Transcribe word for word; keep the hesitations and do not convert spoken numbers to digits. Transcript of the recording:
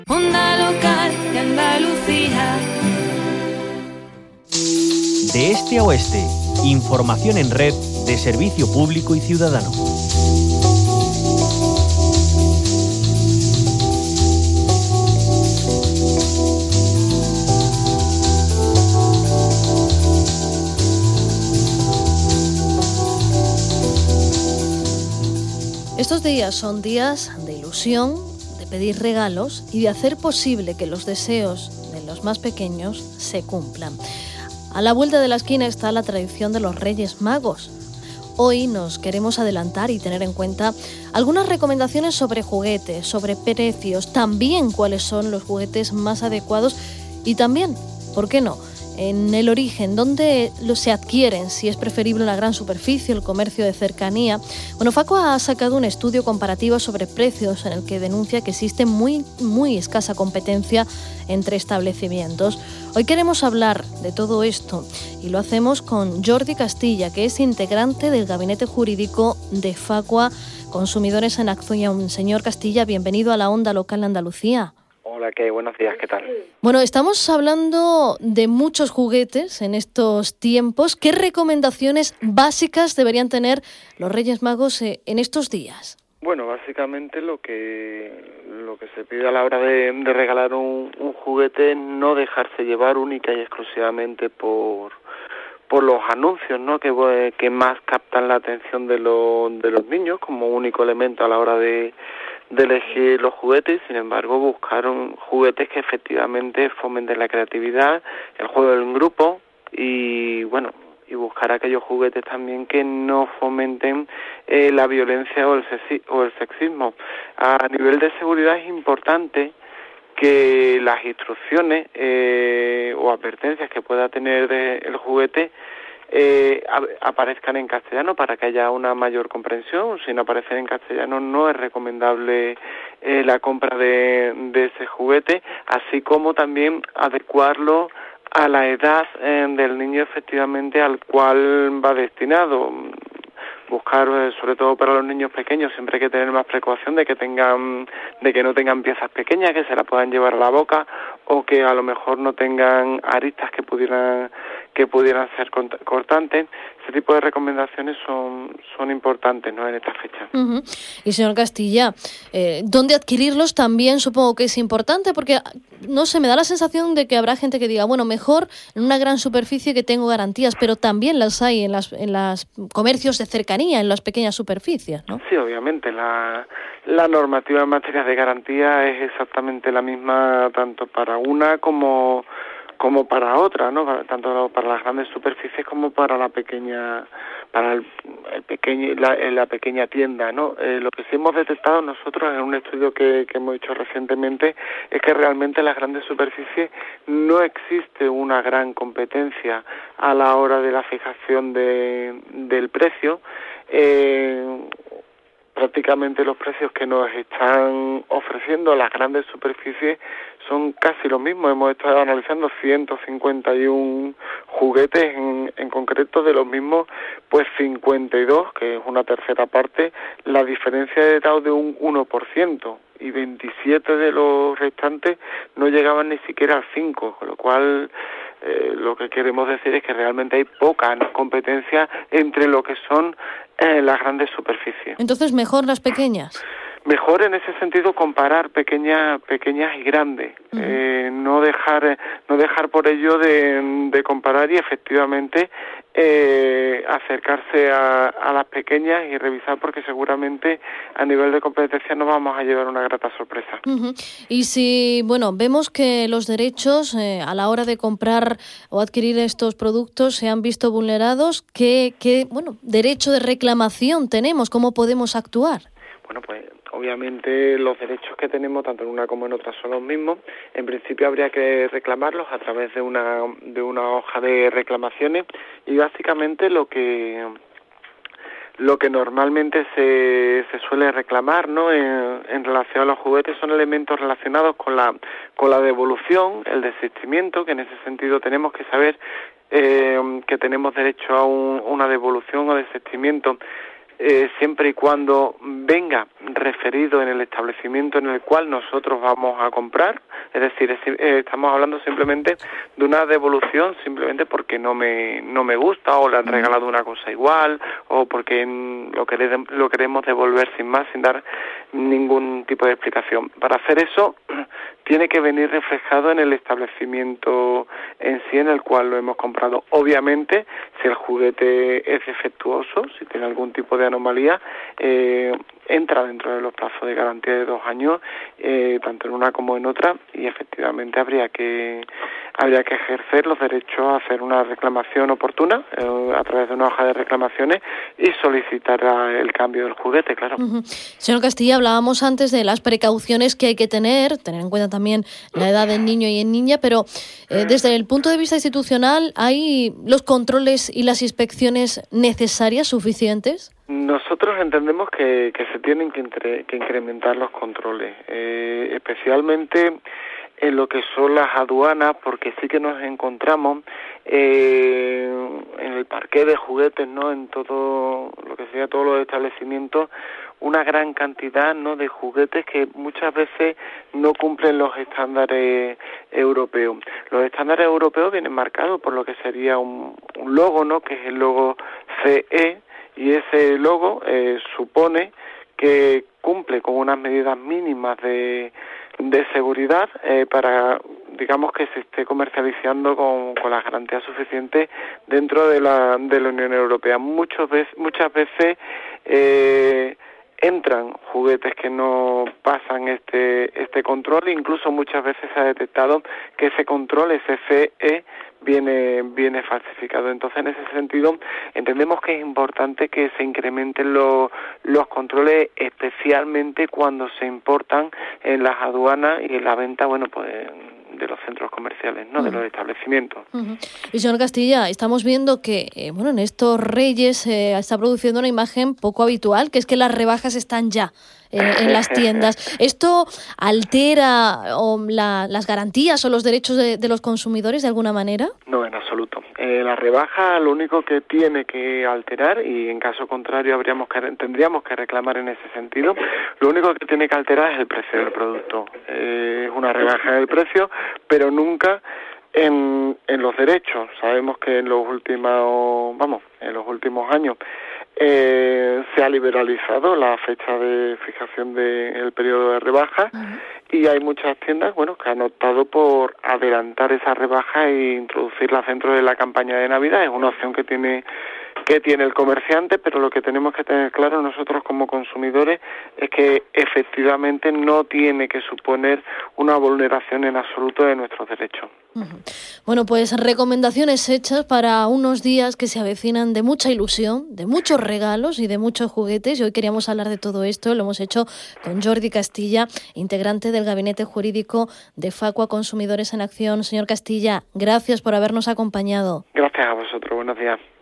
Onda Local de Andalucía. De este a oeste, información en red de servicio público y ciudadano. Estos días son días de ilusión, de pedir regalos y de hacer posible que los deseos de los más pequeños se cumplan. A la vuelta de la esquina está la tradición de los Reyes Magos. Hoy nos queremos adelantar y tener en cuenta algunas recomendaciones sobre juguetes, sobre precios, también cuáles son los juguetes más adecuados y también, ¿por qué no?, en el origen, dónde los se adquieren, si es preferible una gran superficie, el comercio de cercanía. Bueno, Facua ha sacado un estudio comparativo sobre precios en el que denuncia que existe muy, muy escasa competencia entre establecimientos. Hoy queremos hablar de todo esto y lo hacemos con Jordi Castilla, que es integrante del Gabinete Jurídico de Facua Consumidores en Acción. Señor Castilla, bienvenido a la Onda Local de Andalucía. Hola, ¿qué? Buenos días, ¿qué tal? Bueno, estamos hablando de muchos juguetes en estos tiempos. ¿Qué recomendaciones básicas deberían tener los Reyes Magos en estos días? Bueno, básicamente lo que lo que se pide a la hora de, de regalar un, un juguete es no dejarse llevar única y exclusivamente por por los anuncios, ¿no?, que, que más captan la atención de, lo, de los niños como único elemento a la hora de de elegir los juguetes. Sin embargo, buscaron juguetes que efectivamente fomenten la creatividad, el juego en grupo y, bueno, y buscar aquellos juguetes también que no fomenten eh, la violencia o el, sexi- o el sexismo. A nivel de seguridad es importante que las instrucciones eh, o advertencias que pueda tener de, el juguete Eh, aparezcan en castellano para que haya una mayor comprensión. Si no aparecen en castellano, no es recomendable eh, la compra de, de ese juguete, así como también adecuarlo a la edad eh, del niño efectivamente al cual va destinado. Buscar, sobre todo para los niños pequeños, siempre hay que tener más precaución de que tengan, de que no tengan piezas pequeñas que se las puedan llevar a la boca o que a lo mejor no tengan aristas que pudieran que pudieran ser cortantes. Ese tipo de recomendaciones son son importantes, ¿no?, en esta fecha. Uh-huh. Y señor Castilla, eh, ¿dónde adquirirlos? También supongo que es importante, porque no sé, me da la sensación de que habrá gente que diga, bueno, mejor en una gran superficie que tengo garantías, pero también las hay en las en los comercios de cercanía, en las pequeñas superficies, ¿no? Sí, obviamente, la, la normativa en materia de garantía es exactamente la misma tanto para una como como para otra, ¿no? Tanto para las grandes superficies como para la pequeña, para el, el pequeño, la, la pequeña tienda, ¿no? Eh, lo que sí hemos detectado nosotros en un estudio que, que hemos hecho recientemente es que realmente en las grandes superficies no existe una gran competencia a la hora de la fijación de, del precio. Eh, prácticamente los precios que nos están ofreciendo las grandes superficies son casi los mismos. Hemos estado analizando ciento cincuenta y uno juguetes en, en concreto, de los mismos pues cincuenta y dos, que es una tercera parte, la diferencia de edad de un uno por ciento, y veintisiete de los restantes no llegaban ni siquiera al cinco, con lo cual eh, lo que queremos decir es que realmente hay poca competencia entre lo que son eh, las grandes superficies. Entonces, ¿mejor las pequeñas? Mejor en ese sentido comparar pequeñas pequeñas y grandes, uh-huh. eh, no dejar no dejar por ello de, de comparar y efectivamente eh, acercarse a, a las pequeñas y revisar, porque seguramente a nivel de competencia nos vamos a llevar una grata sorpresa. Uh-huh. Y si, bueno, vemos que los derechos eh, a la hora de comprar o adquirir estos productos se han visto vulnerados, ¿qué, qué bueno, derecho de reclamación tenemos? ¿Cómo podemos actuar? Bueno, pues obviamente los derechos que tenemos tanto en una como en otra son los mismos. En principio habría que reclamarlos a través de una de una hoja de reclamaciones, y básicamente lo que lo que normalmente se, se suele reclamar, ¿no?, en, en relación a los juguetes son elementos relacionados con la con la devolución, el desistimiento, que en ese sentido tenemos que saber eh, que tenemos derecho a un, una devolución o desistimiento eh, siempre y cuando venga referido en el establecimiento en el cual nosotros vamos a comprar. Es decir, es, eh, estamos hablando simplemente de una devolución simplemente porque no me no me gusta, o le han regalado una cosa igual, o porque lo, quere, lo queremos devolver sin más, sin dar ningún tipo de explicación. Para hacer eso tiene que venir reflejado en el establecimiento en sí en el cual lo hemos comprado. Obviamente, si el juguete es defectuoso, si tiene algún tipo de anomalía, eh, entra dentro de los plazos de garantía de dos años, eh, tanto en una como en otra, y efectivamente habría que habría que ejercer los derechos a hacer una reclamación oportuna eh, a través de una hoja de reclamaciones y solicitar el cambio del juguete, claro. Uh-huh. Señor Castilla, hablábamos antes de las precauciones que hay que tener, tener en cuenta también la edad del niño y en niña, pero eh, desde el punto de vista institucional, ¿hay los controles y las inspecciones necesarias, suficientes? Nosotros entendemos que, que se tienen que, entre, que incrementar los controles, eh, especialmente en lo que son las aduanas, porque sí que nos encontramos eh, en el parqué de juguetes, ¿no? En todo lo que sería todos los establecimientos, una gran cantidad, ¿no?, de juguetes que muchas veces no cumplen los estándares europeos. Los estándares europeos vienen marcados por lo que sería un, un logo, ¿no?, que es el logo C E, y ese logo eh, supone que cumple con unas medidas mínimas de, de seguridad eh, para, digamos, que se esté comercializando con, con las garantías suficientes dentro de la, de la Unión Europea. Muchas veces, muchas veces eh, entran juguetes que no pasan este, este control, incluso muchas veces se ha detectado que ese control, ese C E, viene viene falsificado. Entonces, en ese sentido, entendemos que es importante que se incrementen los, los controles, especialmente cuando se importan en las aduanas y en la venta, bueno, pues de los centros comerciales, ¿no?, uh-huh. de los establecimientos. Uh-huh. Y señor Castilla, estamos viendo que, eh, bueno, en estos Reyes eh, está produciendo una imagen poco habitual, que es que las rebajas están ya eh, en las tiendas. ¿Esto altera o la, las garantías o los derechos de, de los consumidores de alguna manera? No, en absoluto. Eh, la rebaja lo único que tiene que alterar, y en caso contrario habríamos que, tendríamos que reclamar en ese sentido, lo único que tiene que alterar es el precio del producto. Eh, es una rebaja del precio, pero nunca en, en los derechos. Sabemos que en los últimos, vamos, en los últimos años eh, se ha liberalizado la fecha de fijación del periodo de rebaja, uh-huh. y hay muchas tiendas, bueno, que han optado por adelantar esa rebaja e introducirla dentro de la campaña de Navidad. Es una opción que tiene que tiene el comerciante, pero lo que tenemos que tener claro nosotros como consumidores es que efectivamente no tiene que suponer una vulneración en absoluto de nuestros derechos. Uh-huh. Bueno, pues recomendaciones hechas para unos días que se avecinan de mucha ilusión, de muchos regalos y de muchos juguetes, y hoy queríamos hablar de todo esto. Lo hemos hecho con Jordi Castilla, integrante del Gabinete Jurídico de Facua Consumidores en Acción. Señor Castilla, gracias por habernos acompañado. Gracias a vosotros, buenos días.